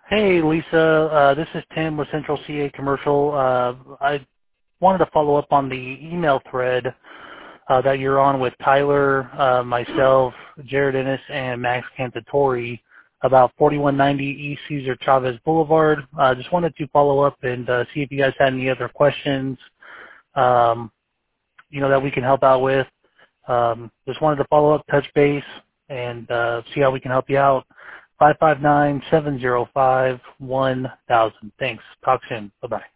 Hey, Lisa. This is Tim with Central CA Commercial. I wanted to follow up on the email thread that you're on with Tyler, myself, Jared Ennis, and Max Cantatori about 4190 East Cesar Chavez Boulevard. Just wanted to follow up and see if you guys had any other questions, that we can help out with. Just wanted to follow up, touch base, and see how we can help you out. 559-705-1000. Thanks. Talk soon. Bye-bye.